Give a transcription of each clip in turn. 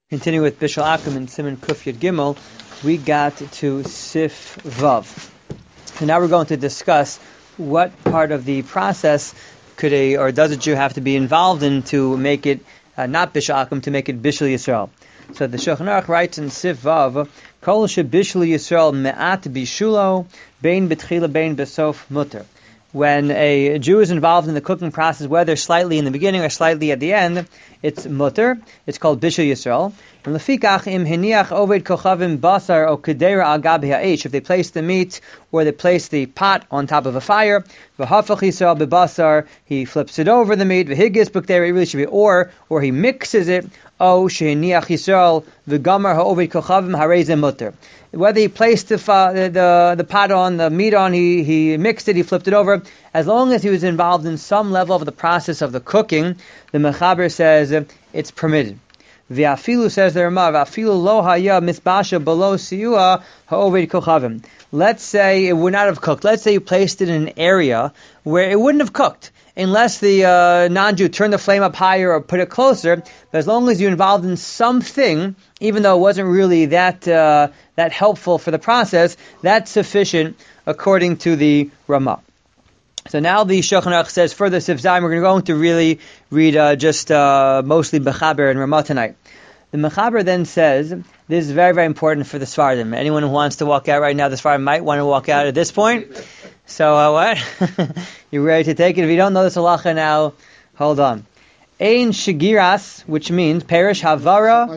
Continue with Bishul Akum and Siman Kuf Yud Gimel, we got to Sif Vav. So now we're going to discuss what part of the process could does a Jew have to be involved in to make it not Bishul Akum, to make it Bishul Yisrael. So the Shulchan Aruch writes in Sif Vav, Kol shebishul Yisrael me'at bishulo, bein betchila bein besof mutter. When a Jew is involved in the cooking process, whether slightly in the beginning or slightly at the end, it's mutter. It's called Bishul Yisrael. And lefikach im hiniach oved kochavim basar o kedera al gabi ha'esh. If they place the meat or they place the pot on top of a fire, v'hafach Yisrael bebasar, he flips it over the meat. V'higis b'kedera, it really should be or he mixes it. O shehiniach Yisrael v'gamar ha'oved kochavim harei mutter. Whether he placed the pot on, the meat on, he mixed it, he flipped it over, as long as he was involved in some level of the process of the cooking, the Mechaber says it's permitted. V'afilu, says the Ramah, v'afilu lo haya misbasha below siyua ha'oved kochavim. Let's say it would not have cooked. Let's say you placed it in an area where it wouldn't have cooked, unless the non-Jew turned the flame up higher or put it closer. But as long as you're involved in something, even though it wasn't really that helpful for the process, that's sufficient according to the Ramah. So now the Shulchan Aruch says further, Sif Zayin, we're going to really read mostly Mechaber and Ramah tonight. The Mechaber then says, this is very, very important for the Sfardim. Anyone who wants to walk out right now, the Sfardim might want to walk out at this point. So what? You ready to take it? If you don't know this halacha now, hold on. Ein shigiras, which means perish havara.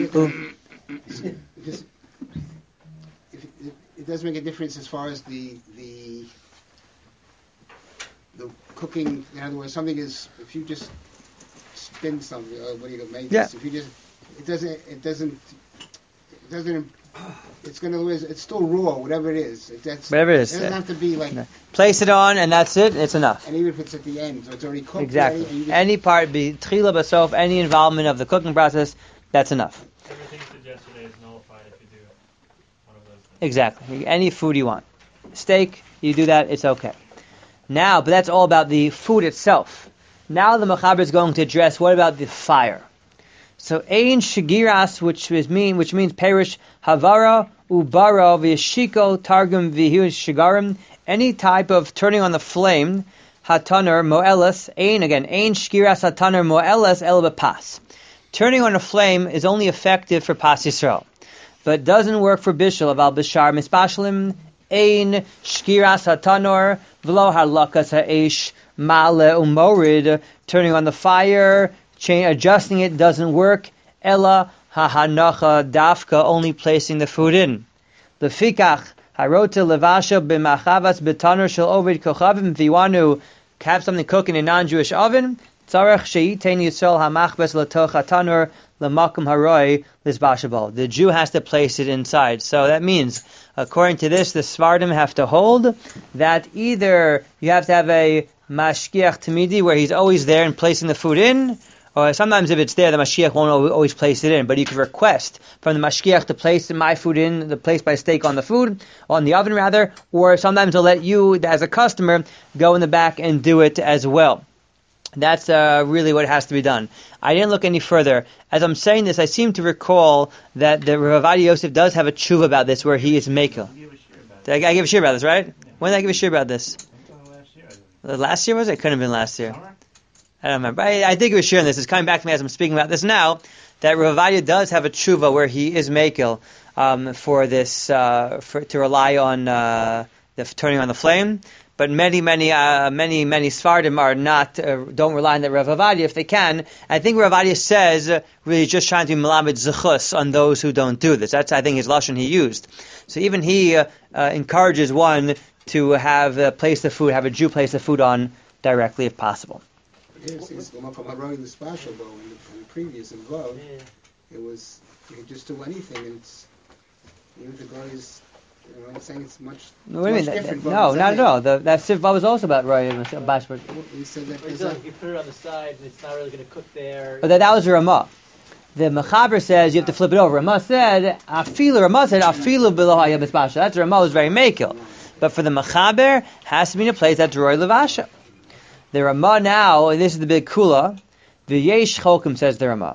It does make a difference as far as the cooking. In other words, something is, if you just spin something, what do you make this? If you just, it doesn't. It's going to lose. It's still raw, whatever it is. Whatever it is. It doesn't have to be like. No. Place it on, and that's it. It's enough. And even if it's at the end, so it's already cooked. Exactly. Any part, be tchila basof, any involvement of the cooking process, that's enough. Everything suggested is nullified if you do one of those things. Exactly. Any food you want. Steak, you do that, it's okay. Now, but that's all about the food itself. Now the Mechaber is going to address what about the fire. So ein shigiras, which means perish havara ubara v'yashiko targum v'hiu shigarim, any type of turning on the flame, hataner moelas, ein shigiras hataner moelas el b'pas. Turning on a flame is only effective for Pas Yisrael, but doesn't work for Bishul. Aval b'shar mispashlim ein shigiras hatanor v'lo halakas ha'esh male umorid. Turning on the fire, adjusting it doesn't work. Ella hahanacha dafka, only placing the food in. Lefikach harota levasha b'machavas b'tanur shel oved kochavim. If you want to have something cook in a non-Jewish oven, tzarech sheitein yisrael hamachbes letoch hatanur lemakum haroi lizbashabal. The Jew has to place it inside. So that means, according to this, the Sfardim have to hold that either you have to have a mashgiach tamidi where he's always there and placing the food in, or sometimes if it's there, the Mashiach won't always place it in, but you can request from the Mashiach to place my food in, the place my steak on the food, on the oven rather, or sometimes they'll let you, as a customer, go in the back and do it as well. That's really what has to be done. I didn't look any further. As I'm saying this, I seem to recall that the Rav Ovadia Yosef does have a tshuva about this, where he is mekel. I gave a shir about this, right? Yeah. When did I give a shir about this? Last year was it? It couldn't have been last year. I don't remember. I did give a shir on this. It's coming back to me as I'm speaking about this now, that Rav Ovadia does have a tshuva where he is mekel for this, to rely on the turning on the flame. But many Sfardim are not, don't rely on that Rav Ovadia if they can. I think Rav Ovadia says, really just trying to be melamed zechus on those who don't do this. That's, I think, his lashon he used. So even he encourages one to have a Jew place the food on directly if possible. Yes, it's from the special though in the previous involved. It was you could just do anything, and it's even the guy is. I'm saying it's much different. No, not at all. That Sif Vav was also about Roy and Bashford. He said that you put it on the side and it's not really going to cook there. But that was a Ramah. The Mechaber says you have to flip it over. Ramah said afilu below hayab espasha. That's Ramah was very mekel. But for the Mechaber, has to be in a place that's Roy Levasha. The Ramah now, and this is the big kula, the Yesh Chokim, says the Ramah.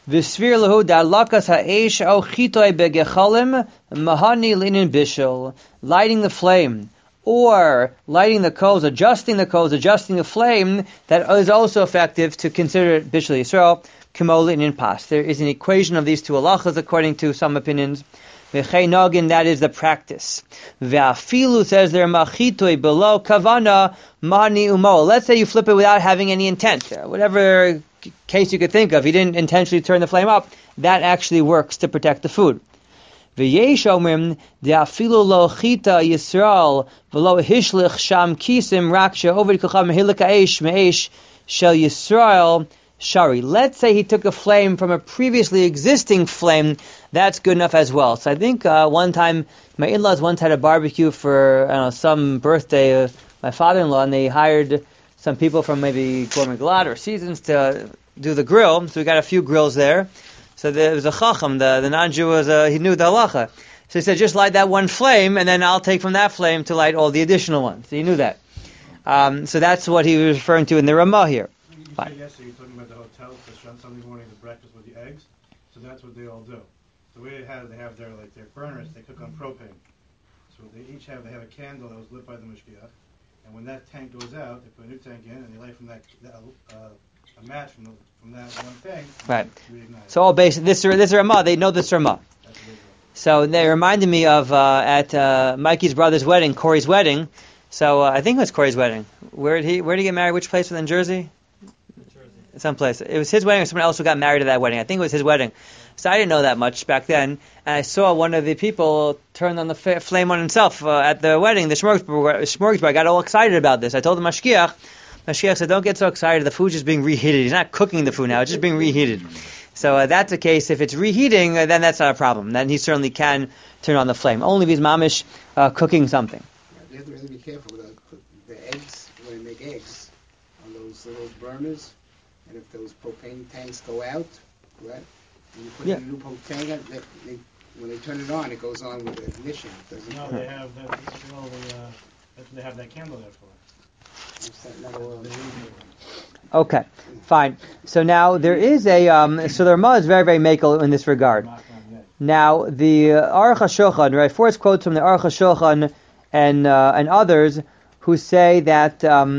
V'svir lahu da'lakas ha'esh o chitoi begechalim mahani linin bishul. Lighting the flame, or lighting the coals, adjusting the flame, that is also effective to consider it bishul Yisrael, k'mo linin pas. There is an equation of these two halachas according to some opinions. V'chei nogin, that is the practice. Ve'afilu, says there, machitoi below kavana mahani umo. Let's say you flip it without having any intent. Whatever case you could think of, he didn't intentionally turn the flame up, that actually works to protect the food. V'yesh omrim de'afilu lo chita Yisrael v'lo hishlich sham kisim rak she'ovid kochav mehilik ha'esh me'esh shel Yisrael shari. Let's say he took a flame from a previously existing flame, that's good enough as well. So I think one time, my in-laws once had a barbecue for some birthday of my father-in-law, and they hired some people from maybe Gourmet Glad or Seasons to do the grill. So we got a few grills there. So there was a chacham, the non-Jew he knew the halacha. So he said, just light that one flame, and then I'll take from that flame to light all the additional ones. So he knew that. So that's what he was referring to in the Ramah here. You said yesterday you're talking about the hotels that on Sunday morning the breakfast with the eggs. So that's what they all do. The way they have their burners, they cook on propane. So they have a candle that was lit by the mashgiach. And when that tank goes out, they put a new tank in, and they light from a match from that one thing. Right. So all based this Ramah, they know this Ramah. So they reminded me of at Mikey's brother's wedding, Corey's wedding. So I think it was Corey's wedding. Where did he get married? Which place within Jersey? Jersey. Someplace. It was his wedding, or someone else who got married at that wedding. I think it was his wedding. So I didn't know that much back then, and I saw one of the people turn on the flame on himself at the wedding, the smorgasbord. I got all excited about this. I told the mashgiach said, don't get so excited, the food's just being reheated. He's not cooking the food now, it's just being reheated. So that's the case. If it's reheating, then that's not a problem. Then he certainly can turn on the flame. Only if he's mamish cooking something. You have to really be careful with the eggs, when they make eggs, on those little burners, and if those propane tanks go out, right? When you put in a new propane, when they turn it on, it goes on with the ignition. No, they have that's what they have that candle there for. Okay, fine. So now there is so the Ramah is very, very makel in this regard. Now the Aruch HaShulchan, right? First quotes from the Aruch HaShulchan and others who say that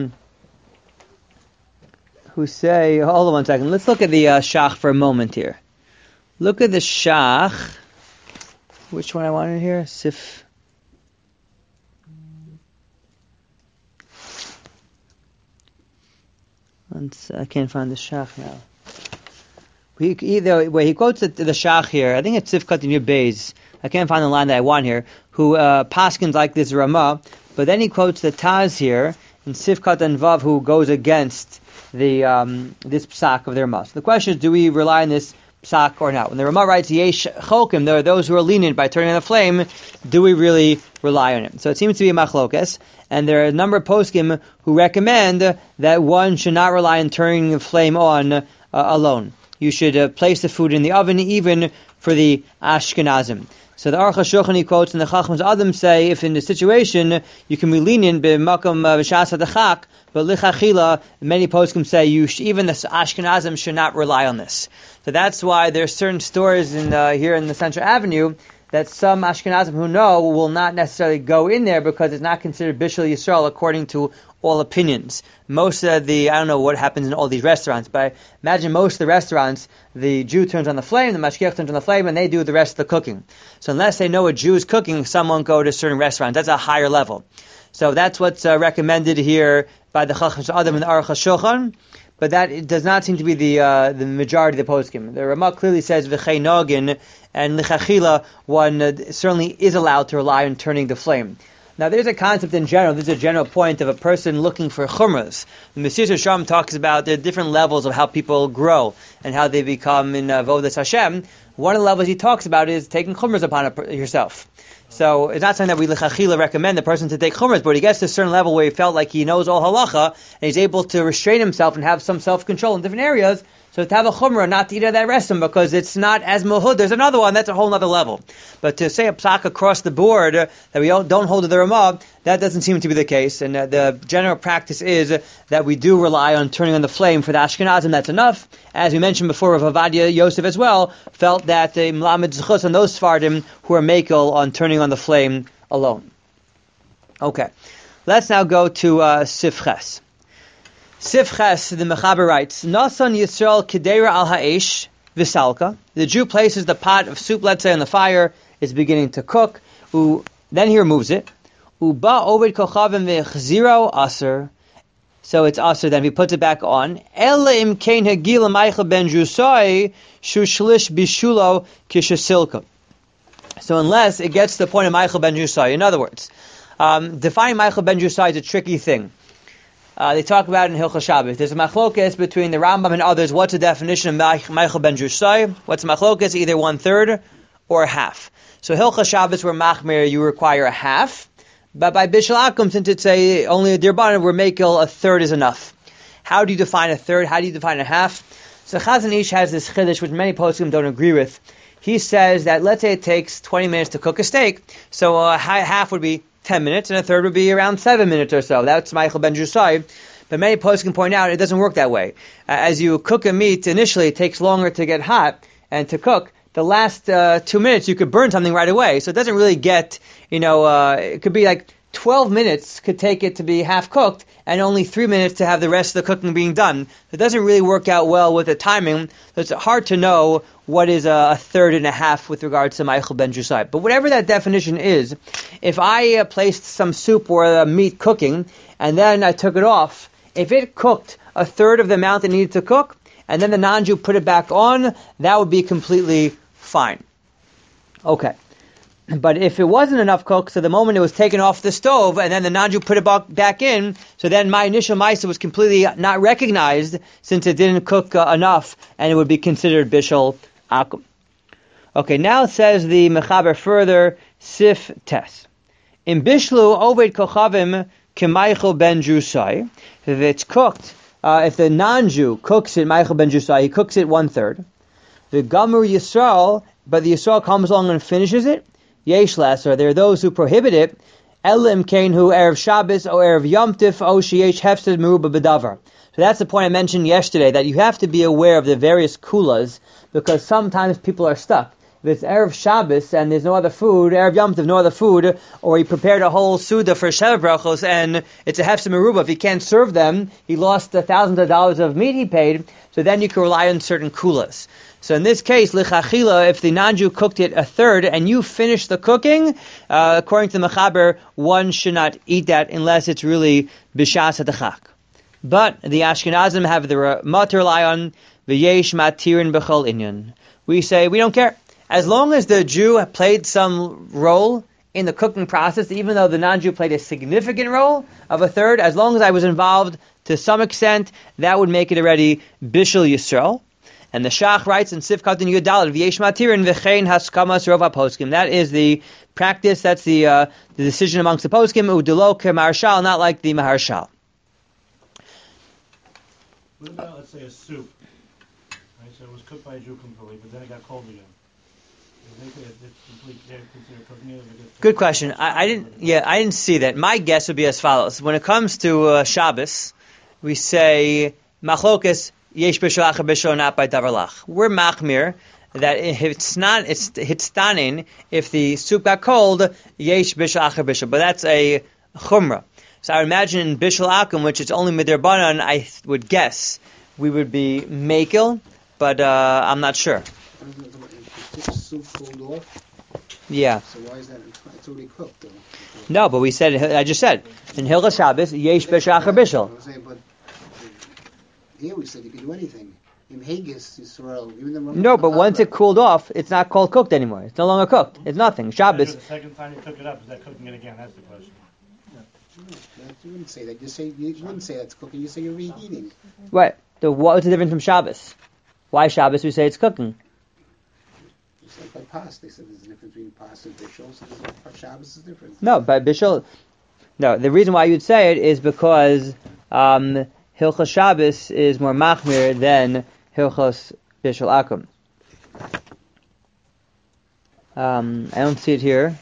hold on one second. Let's look at the Shach for a moment here. Look at the Shach. Which one I wanted here? Sif. I can't find the Shach now. He quotes the Shach here. I think it's Sifkat in your Beis. I can't find the line that I want here. Who paskins like this Ramah, but then he quotes the Taz here in Sifkat and Vav, who goes against the this psak of the Ramah. So the question is, do we rely on this psak or not? When the Ramah writes Yesh Chokim, there are those who are lenient by turning on the flame. Do we really rely on it? So it seems to be a machlokes, and there are a number of poskim who recommend that one should not rely on turning the flame on alone. You should place the food in the oven, even for the Ashkenazim. So the Aruch HaShulchan, he quotes, and the Chachmas Adam say, if in the situation you can be lenient, b'makom v'shas hadachak, but lichachila, many poskim say even the Ashkenazim should not rely on this. So that's why there's certain stores here in the Central Avenue that some Ashkenazim who know will not necessarily go in there because it's not considered Bishul Yisrael according to all opinions. Most of I don't know what happens in all these restaurants, but I imagine most of the restaurants, the Jew turns on the flame, the mashgiach turns on the flame, and they do the rest of the cooking. So unless they know a Jew is cooking, some won't go to certain restaurants. That's a higher level. So that's what's recommended here by the Chachmas Adam and the Aruch HaShulchan, but that does not seem to be the majority of the poskim. The Ramah clearly says v'chei nogin, and lichachila, one certainly is allowed to rely on turning the flame. Now, there's a concept in general, this is a general point of a person looking for chumras. The Mesilas Yesharim talks about the different levels of how people grow and how they become in Avodas Hashem. One of the levels he talks about is taking chumras upon yourself. So it's not something that we l'chachila recommend the person to take chumras, but he gets to a certain level where he felt like he knows all halacha, and he's able to restrain himself and have some self-control in different areas, So to have a chumrah not to eat that resum because it's not as muhud. There's another one that's a whole other level. But to say a psak across the board that we don't hold to the Ramah, that doesn't seem to be the case. And the general practice is that we do rely on turning on the flame for the Ashkenazim. That's enough. As we mentioned before, Rav Avadia Yosef as well felt that the Mlamed Zechus on those Sfardim who are makel on turning on the flame alone. Okay, let's now go to Sifches. Sifches, the Mechaber writes, Nasan Yisrael Kedera al Ha'esh Visalka. The Jew places the pot of soup, let's say, on the fire, is beginning to cook. Then he removes it. Uba Oved Kochavim V'chziro Aser. So it's Aser, then he puts it back on. Ela im kein hagila Michael ben Jusai shushlish bishulo kishasilka. So unless it gets to the point of Michael ben Jusai. In other words, defining Michael ben Jusai is a tricky thing. They talk about it in Hilchos Shabbos. There's a machlokes between the Rambam and others. What's the definition of Michael ben Jusai? What's a machlokes? Either 1/3 or a half. So Hilchos Shabbos, where machmir, you require a half. But by Bishul Akum, since it's only a dirbanan, where makel, 1/3 is enough. How do you define 1/3? How do you define a half? So Chazon Ish has this chiddush, which many poskim don't agree with. He says that, let's say it takes 20 minutes to cook a steak, so half would be 10 minutes, and 1/3 would be around 7 minutes or so. That's Michael ben Jusai. But many posts can point out it doesn't work that way. As you cook a meat, initially it takes longer to get hot and to cook. The last 2 minutes you could burn something right away. So it doesn't really get, it could be like 12 minutes could take it to be half cooked, and only 3 minutes to have the rest of the cooking being done. It doesn't really work out well with the timing, so it's hard to know what is 1/3 and a half with regards to Michael ben Jusai. But whatever that definition is, if I placed some soup or meat cooking, and then I took it off, if it cooked 1/3 of the amount it needed to cook, and then the non-Jew put it back on, that would be completely fine. Okay. But if it wasn't enough cooked, so the moment it was taken off the stove, and then the non-Jew put it back in, so then my initial ma'isa was completely not recognized, since it didn't cook enough, and it would be considered bishul akum. Okay, now it says the Mechaber further, Sif Tes. In Bishlu, Oved Kochavim K'Michael ben Jusai, if it's cooked, if the non-Jew cooks it, Michael ben Jusai, he cooks it 1/3. The Gamur Yisrael, but the Yisrael comes along and finishes it, Yesh Laser, there are those who prohibit it, Elim Kain who Erev Shabbos, or Erev Yom Tif, O Sheyesh Hefsed Meruba B'davar. So that's the point I mentioned yesterday, that you have to be aware of the various kulas, because sometimes people are stuck. If it's Erev Shabbos and there's no other food, Erev Yom Tov, no other food, or he prepared a whole Suda for Sheva Brachos and it's a Hefsed Meruba, if he can't serve them, he lost thousands of dollars of meat he paid, so then you can rely on certain kulas. So in this case, lichachila, if the non-Jew cooked it 1/3 and you finish the cooking, according to the Mechaber, one should not eat that unless it's really b'shas hadachak. But the Ashkenazim have the matir lion v'yesh matirin b'chol inyan. We say we don't care as long as the Jew played some role in the cooking process, even though the non-Jew played a significant role of 1/3. As long as I was involved to some extent, that would make it already bishul Yisrael. And the Shach writes in Sifkat in Yudalad, V'yesh matirin v'chein haskamas rov haposkim. That is the practice, that's the decision amongst the poskim, u'delo k'marshal, not like the maharshal. What about, let's say, a soup? Right, so it was cooked by a Jew completely, but then it got cold again. Good question. I didn't see that. My guess would be as follows. When it comes to Shabbos, we say, Machlokas, Yesh b'shul acher b'shul, not by davar lach. We're machmir that if it's not, it's hitstanin. If the soup got cold, Yesh b'shul acher b'shul. But that's a chumrah. So I would imagine in bishul akum, which is only midirbanan, I would guess we would be makel, but I'm not sure. Soup cooled off? Yeah. So why is that? It's already cooked, though. No, but we said, I just said, in Hilchos Shabbos, Yesh b'shul acher b'shul. I'm saying, but here we said you can do anything. In Haggis, Yisrael, even the no, but once it cooled off, it's not called cooked anymore. It's no longer cooked. It's nothing. Shabbos. The second time you cook it up, is that cooking it again? That's the question. You wouldn't say that. You wouldn't say that's cooking. You say you're reheating. Right. So what's the difference from Shabbos? Why Shabbos we say it's cooking? It's like by pasta. They said there's a difference between pasta and bishul. So Shabbos is different. No, by bishul. No, the reason why you'd say it is because Hilchos Shabbos is more machmir than Hilchos Bishul Akum. I don't see it here,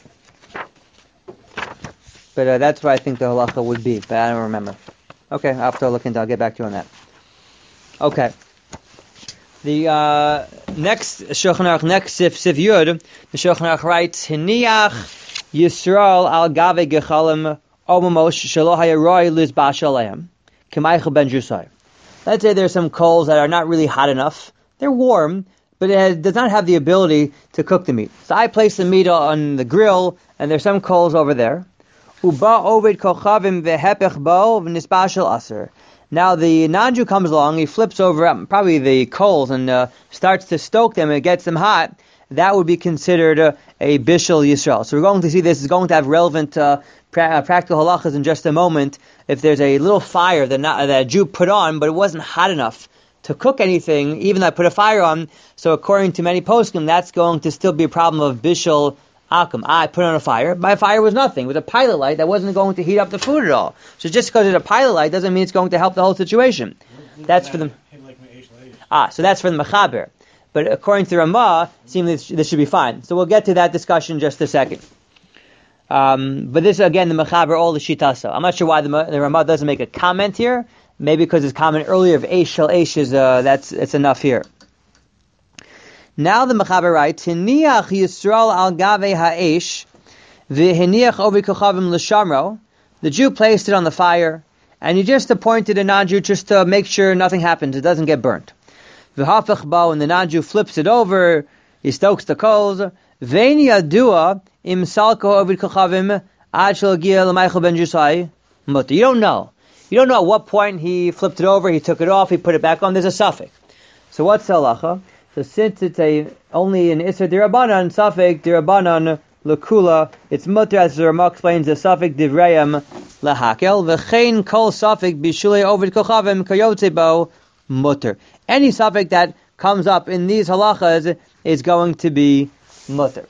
but that's where I think the halacha would be, but I don't remember. Okay, I'll have to look into it. I'll get back to you on that. Okay. The next Shulchan Aruch, next Sif Yud, the Shulchan Aruch writes, Hiniach Yisrael al gave gechalim omamosh shelo hayaroi lizbash aleim k'maychel ben jusai. Let's say there's some coals that are not really hot enough. They're warm, but it does not have the ability to cook the meat. So I place the meat on the grill, and there's some coals over there. Uba ovid kochavim vehepech bo v'nisbashel aser. Now the non-Jew comes along, he flips over probably the coals and starts to stoke them and gets them hot. That would be considered a Bishul Yisrael. So we're going to see this is going to have relevant practical halachas in just a moment. If there's a little fire that a Jew put on, but it wasn't hot enough to cook anything, even though I put a fire on, so according to many poskim, that's going to still be a problem of Bishul Akum. I put on a fire. My fire was nothing. It was a pilot light that wasn't going to heat up the food at all. So just because it's a pilot light doesn't mean it's going to help the whole situation. That's for the... so that's for the Mechaber. But according to Ramah, it seems this should be fine. So we'll get to that discussion in just a second. But this, again, the Mechaber, all the Shitasa. I'm not sure why the Ramah doesn't make a comment here. Maybe because his comment earlier of Eish Shel Eish is, it's enough here. Now the Mechaber writes, Hiniach Yisrael al gave ha'esh, v'hiniach ovid kochavim l'shamro. The Jew placed it on the fire, and he just appointed a non-Jew just to make sure nothing happens, it doesn't get burnt. V'hafech bo, and the non-Jew flips it over, he stokes the coals. Vein yadua im salko ovid kochavim ad shel gia l'maychel ben jusai mutter. You don't know at what point he flipped it over, he took it off, he put it back on. There's a suffix. So what's the halacha? So since it's only an Isser Dirabanan, Safek Dirabanan Lakula, it's mutter, as the Ramah explains, the Safek Divrayim Lahakel, V'chein kol Safek Bishulei Ovid Kochavim Kayotzebo mutter. Any Safek that comes up in these halachas is going to be mutter.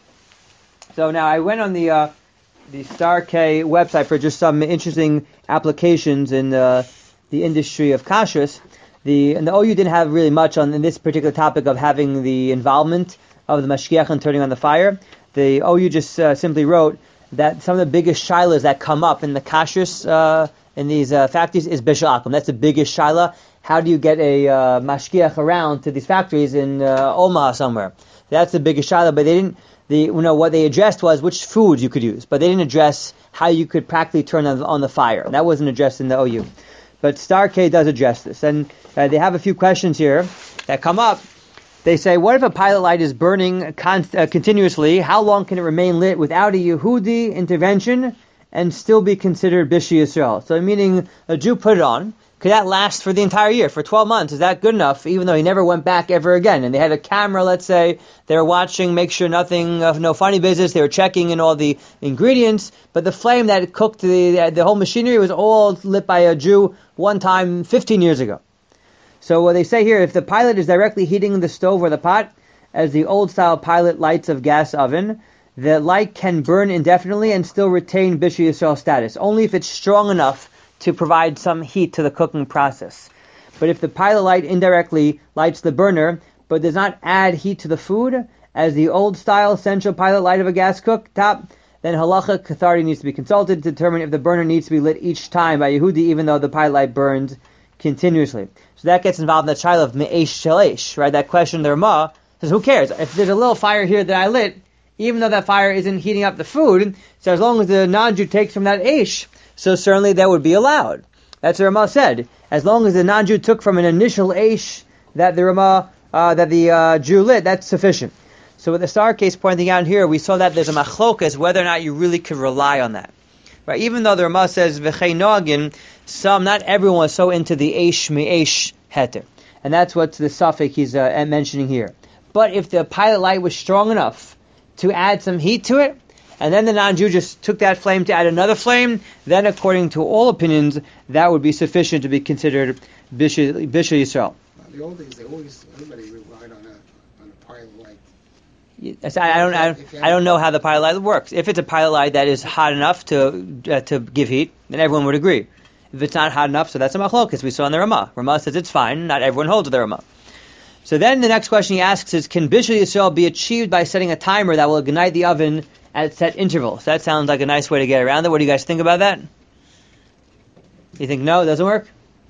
So now I went on the Star K website for just some interesting applications in the industry of kashrus. And the OU didn't have really much in this particular topic of having the involvement of the mashgiach and turning on the fire. The OU just simply wrote that some of the biggest shilas that come up in the kashrus in these factories is bishul akum. That's the biggest shilah. How do you get a mashgiach around to these factories in Omaha somewhere? That's the biggest shilah. But they didn't. What they addressed was which foods you could use, but they didn't address how you could practically turn on the fire. That wasn't addressed in the OU. But Star K does address this, and they have a few questions here that come up. They say, what if a pilot light is burning continuously? How long can it remain lit without a Yehudi intervention and still be considered Bishul Yisrael? So meaning a Jew put it on. Could that last for the entire year, for 12 months? Is that good enough, even though he never went back ever again? And they had a camera, let's say, they were watching, make sure no funny business, they were checking in all the ingredients, but the flame that cooked the whole machinery was all lit by a Jew one time 15 years ago. So what they say here, if the pilot is directly heating the stove or the pot, as the old-style pilot lights of gas oven, the light can burn indefinitely and still retain Bishul Yisrael status, only if it's strong enough to provide some heat to the cooking process. But if the pilot light indirectly lights the burner, but does not add heat to the food, as the old-style central pilot light of a gas cooktop, then halachic authority needs to be consulted to determine if the burner needs to be lit each time by Yehudi, even though the pilot light burns continuously. So that gets involved in the child of me'esh shel eish, right? That question the Ramah says, who cares? If there's a little fire here that I lit, even though that fire isn't heating up the food, so as long as the non-Jew takes from that eish, so certainly that would be allowed. That's what Ramah said. As long as the non-Jew took from an initial eish that the Jew lit, that's sufficient. So with the Star case pointing out here, we saw that there's a machlokas whether or not you really could rely on that. Right? Even though the Ramah says v'chei noagin, not everyone is so into the eish me'esh heter, and that's what the suffix he's mentioning here. But if the pilot light was strong enough to add some heat to it, and then the non-Jew just took that flame to add another flame, then according to all opinions, that would be sufficient to be considered Bishul Yisrael. The old days, everybody relied on a pilot light. I don't know how the pilot light works. If it's a pilot light that is hot enough to give heat, then everyone would agree. If it's not hot enough, so that's a machlokes we saw in the Ramah. Ramah says it's fine. Not everyone holds the Ramah. So then the next question he asks is, can Bishul Yisrael be achieved by setting a timer that will ignite the oven at set intervals? That sounds like a nice way to get around it. What do you guys think about that? You think no, it doesn't work?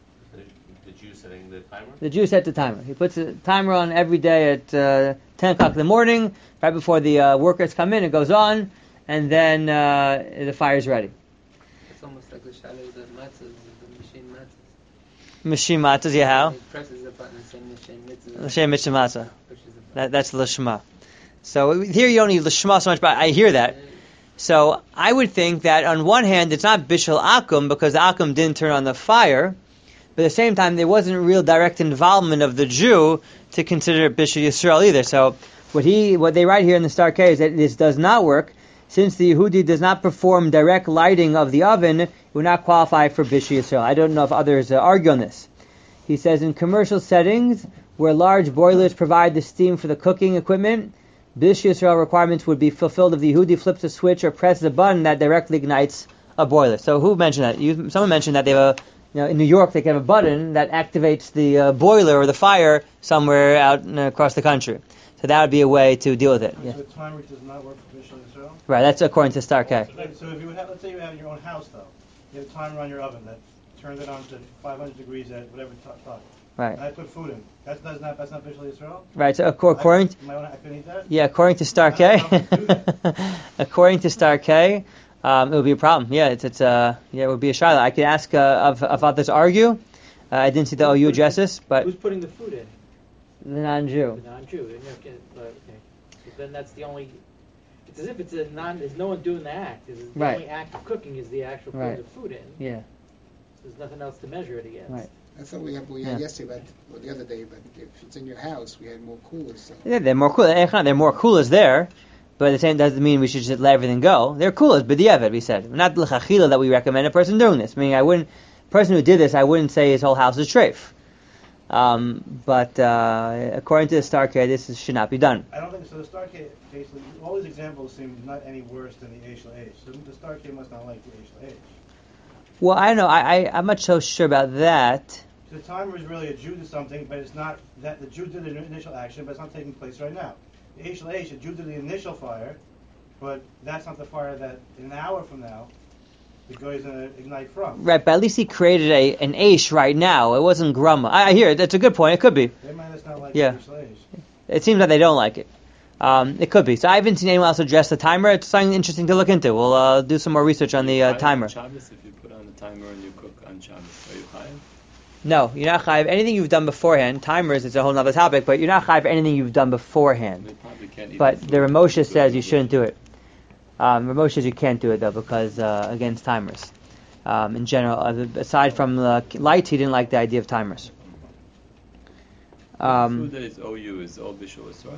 The Jew setting the timer? The Jew sets the timer. He puts a timer on every day at 10 o'clock in the morning, right before the workers come in. It goes on, and then the fire's ready. It's almost like the shadow of the matzahs, the machine matzahs. Machine matzahs, yeah, how? He presses the button and says machine mitzvah. L'shem mitzvah matzah. Pushes the button. That's l'shma. So here you don't need l'shma so much, but I hear that. So I would think that on one hand it's not bishul akum because the akum didn't turn on the fire, but at the same time there wasn't real direct involvement of the Jew to consider it bishul Yisrael either. So what they write here in the Star K is that this does not work since the Yehudi does not perform direct lighting of the oven. It would not qualify for bishul Yisrael. I don't know if others argue on this. He says in commercial settings where large boilers provide the steam for the cooking equipment, Bishul Yisrael requirements would be fulfilled if the Yehudi flips a switch or presses a button that directly ignites a boiler. So who mentioned that? Someone mentioned that they have in New York they can have a button that activates the boiler or the fire somewhere out across the country. So that would be a way to deal with it. So the timer does not work for Bishul Yisrael? Right, that's according to Star K. So if you would have, let's say you have your own house though, you have a timer on your oven that turns it on to 500 degrees at whatever time. Right. I put food in. That's not Bishul Yisrael? Right, so according I can eat that? Yeah, according to Star K, according to Star K, it would be a problem. Yeah, it would be a shaila. I could ask if others argue. I didn't see the OU address this, but who's putting the food in? the non-Jew. The non-Jew. Okay. So then that's the only. It's as if it's a non. There's no one doing the act. The Right. only act of cooking is the actual putting Right. the food in. Yeah. There's nothing else to measure it against. Right. That's what we had yesterday, or the other day. But if it's in your house, we had more coolers. So. Yeah, they're more cool. They're more coolers there, but the same doesn't mean we should just let everything go. They're coolers, but b'diavad, we said. Not l'chachila that we recommend a person doing this. Meaning, person who did this, I wouldn't say his whole house is treif. But according to the Star K, this should not be done. I don't think so. The Star K, basically, all these examples seem not any worse than the Eish L'Eish. So the Star K must not like the Eish L'Eish. Well, I don't know. I'm not so sure about that. The timer is really a Jew did something, but it's not that the Jew did an initial action, but it's not taking place right now. The Eish L'Eish, the Jew did the initial fire, but that's not the fire that in an hour from now the guy is going to ignite from. Right, but at least he created an Aish right now. It wasn't Grumma. I hear it. That's a good point. It could be. They might just not like Yeah. the Eish L'Eish. It seems like they don't like it. It could be. So I haven't seen anyone else address the timer. It's something interesting to look into. We'll do some more research on the timer. On Shabbos, if you put on the timer and you cook on Shabbos, are you chayav? No, you're not chayav. Anything you've done beforehand, timers is a whole other topic, but you're not chayav anything you've done beforehand. You probably can't eat But the the food. Ramosha says you shouldn't do it. Ramosha says you can't do it, though, because against timers. In general, aside from lights, he didn't like the idea of timers. The food that is OU is all Bishul Yisrael?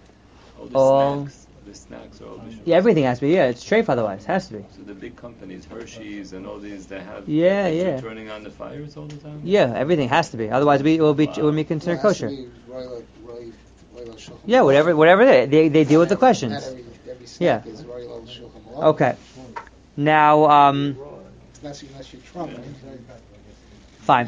All- The snacks are all Bishul Yeah, everything has to be. Yeah, it's treif otherwise. Has to be. So the big companies, Hershey's and all these, they have Yeah, they're yeah. turning on the fires all the time? Yeah, everything has to be. Otherwise, it would be considered Well, it has to kosher. be Royal Shulchan Yeah, whatever they deal with the Not questions. every Yeah. snack is Royal Shulchan Aruch. Okay. Now, Unless you Trump. fine.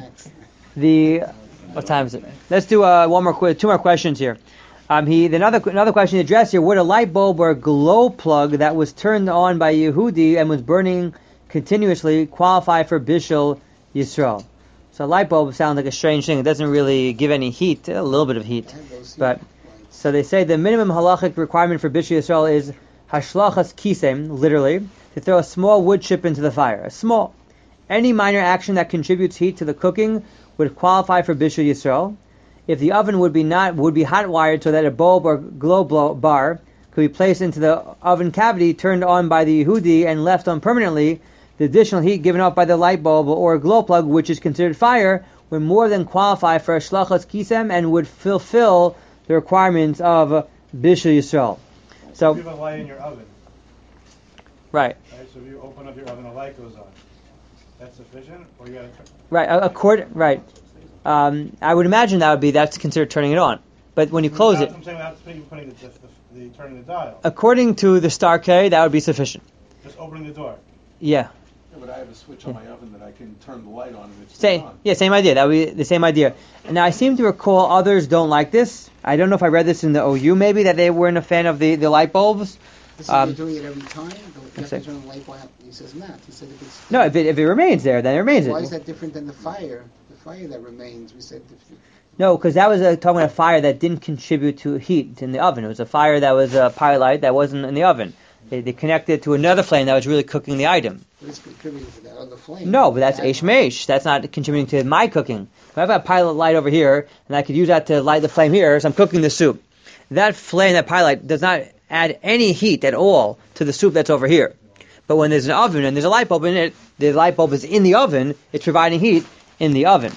What time is it? Let's do two more questions here. Another question addressed here: would a light bulb or a glow plug that was turned on by Yehudi and was burning continuously qualify for Bishul Yisrael? So a light bulb sounds like a strange thing. It doesn't really give any heat, a little bit of heat. But so they say the minimum halachic requirement for Bishul Yisrael is hashlachas kisem, literally, to throw a small wood chip into the fire. Any minor action that contributes heat to the cooking would qualify for Bishul Yisrael. If the oven would be hot wired so that a bulb or glow bar could be placed into the oven cavity, turned on by the Yehudi and left on permanently, the additional heat given off by the light bulb or glow plug, which is considered fire, would more than qualify for a shlachas kisem and would fulfill the requirements of Bishul Yisrael. So, If you have a light in your oven, right. So if you open up your oven, a light goes on. That's sufficient, or you got to? Right. I would imagine that's considered turning it on. But when you close it, I'm saying without putting the turning the dial. according to the Star K, that would be sufficient. Just opening the door. Yeah. But I have a switch on my oven that I can turn the light on and it's on. Yeah, same idea. That would be the same idea. Now, I seem to recall others don't like this. I don't know if I read this in the OU, maybe, that they weren't a fan of the light bulbs. This is you're doing it every time? You have to turn the light bulb. He says not. He said if it's... No, if it remains there, then it remains. Why is that different than the fire? The fire that remains, we said... No, because that was talking about a fire that didn't contribute to heat in the oven. It was a fire that was a pyrite that wasn't in the oven. They connected to another flame that was really cooking the item. But it's contributing to that other flame. No, but that's Eish Meish. That's not contributing to my cooking. If I have a pilot light over here, and I could use that to light the flame here, so I'm cooking the soup. That flame, that pilot, does not add any heat at all to the soup that's over here. But when there's an oven and there's a light bulb in it, the light bulb is in the oven, it's providing heat in the oven.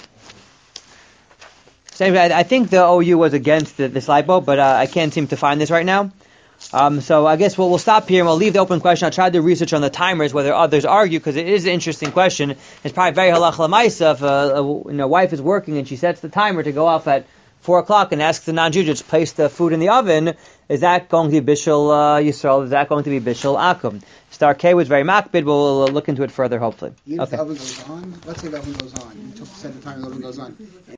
So anyway, I think the OU was against this light bulb, but I can't seem to find this right now. So I guess we'll stop here and we'll leave the open question. I'll try to do research on the timers, whether others argue, because it is an interesting question. It's probably very halach l'maisa if a wife is working and she sets the timer to go off at 4 o'clock and asks the non-Jew to place the food in the oven. Is that going to be Bishul Yisrael? Is that going to be Bishul Akum? Star K was very makbid. We'll look into it further, hopefully. Even if the oven goes on, let's say the oven goes on. You set the timer, the oven goes on.